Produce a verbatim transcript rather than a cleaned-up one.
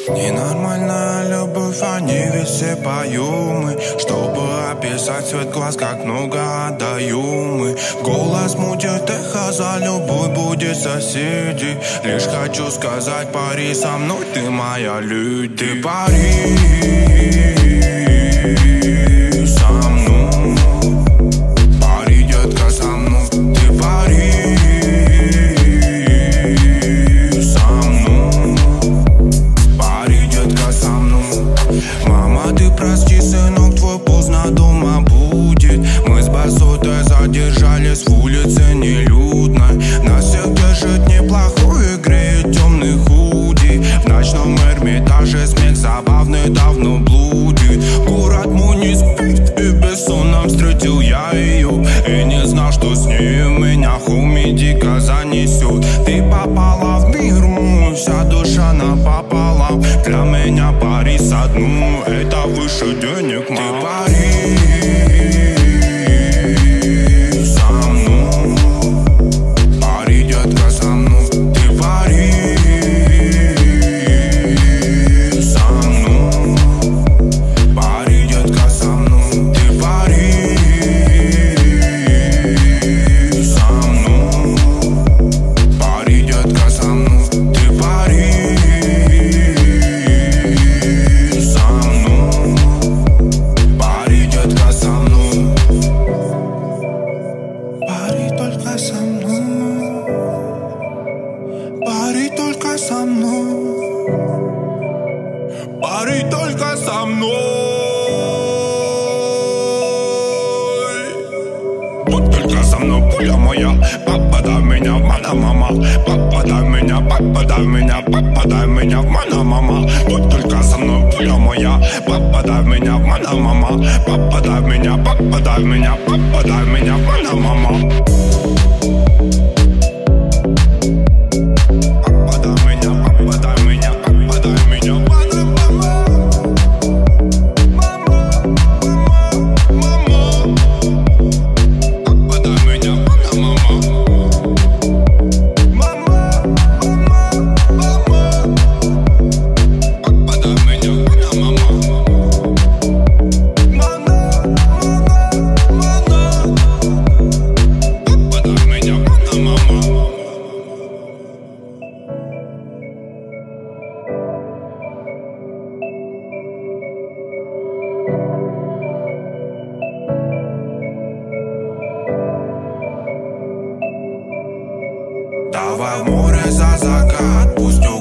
Ненормальная любовь, они ведь все поем мы, чтобы описать цвет глаз, как много отдаем мы. Голос мутит эхо, за любовь будет соседи. Лишь хочу сказать, пари со мной, ты моя леди. Ты пари со мной, пари, детка, со мной. Ты пари со мной, пари, детка, со мной. Мама, ты прости, сынок, твой поздно дома будет. Мы с басотой задержались в улице нелюдной. Нас всех держит неплохой и греет темный худи. В ночном Эрмитаже смех забавный давно блудит. Город мой не спит, и бессонным встретил я ее. И не знал, что с ней меня хуми дико занесет. Ты попала в мир мой, вся душа напополам. Для меня пари со дну, это выше денег, мам. Ты пари со мной, пари, детка, со мной. Ты пари со мной, пари, детка, со мной. Ты пари со мной, пари, детка, со мной. Ты пари со мной, пари, детка, со мной. Пари только со мной, пари только со мной, пари только со мной. Вот только со мной, пуля моя, попадай меня в мана, мама. Попадай меня, попадай меня, попадай меня в мана, мама. Вот только со мной, пуля моя, попадай меня в мана, мама. Попадай меня, попадай меня, попадай меня в мана, мама. Попадай меня, попадай меня, попадай меня в мана, мама. Давай в море за закат, пусть